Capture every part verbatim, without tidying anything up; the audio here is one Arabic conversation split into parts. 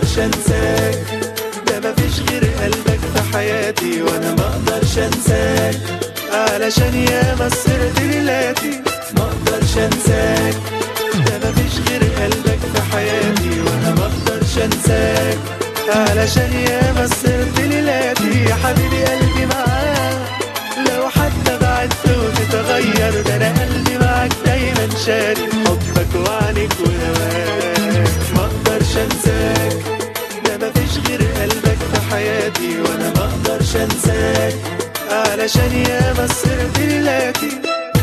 مقدرش انساك، ده مفيش غير قلبك في حياتي وانا مقدرش انساك، علشان ياما سهرت ليلاتي مقدرش انساك، ده مفيش غير قلبك في حياتي وانا مقدرش انساك، علشان ياما سهرت ليلاتي يا حبيبي قلبي معاك، لو حتى بعدت وتتغير ده انا قلبي معاك دايما شارك حبك وعنك وهواك، مقدرش انساك، ده مفيش غير قلبك في حياتي وانا مقدرش انساك، علشان ياما سهرت ليلاتي.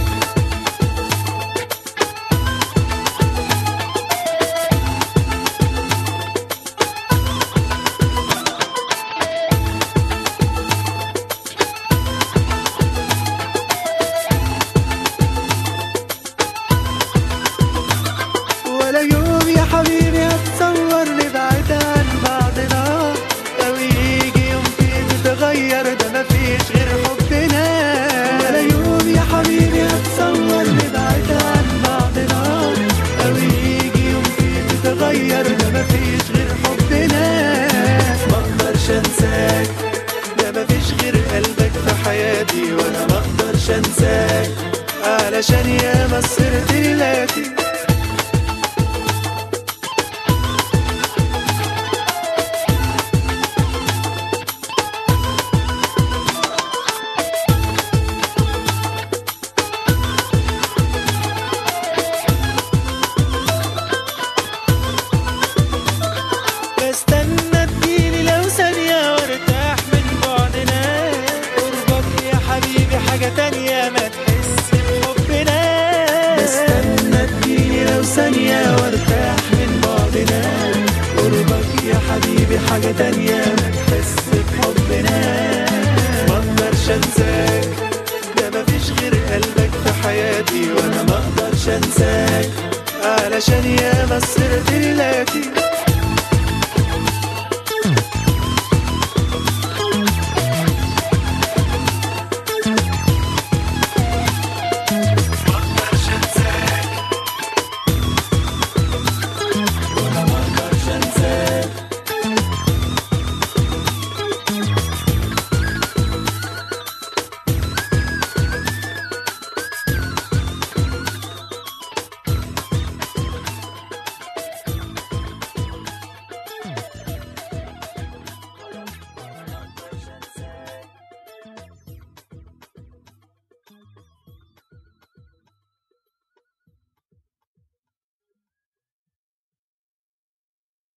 ولا يوم يا حبيبي هتصور نبعد عن بعضنا، لو يجي يوم فيه تتغير ده مفيش غير حبنا، ولا يوم يا حبيبي هتصور نبعد عن بعضنا، لو يجي يوم فيه تتغير ده مفيش غير حبنا، مقدرش انساك، ده مفيش غير قلبك في حياتي وانا مقدرش انساك، علشان ياما سهرت ليلاتي. بستنى تجيلي لو ثانية وارتاح من بعدنا، قربك يا حبيبي حاجة تانية ما تحس بحبنا، بستنى تجيلي لو ثانية وارتاح من بعدنا، قربك يا حبيبي حاجة تانية ما تحس بحبنا، مقدرش انساك، ده مفيش غير قلبك في حياتي وانا مقدرش انساك، علشان ياما سهرت ليلاتي.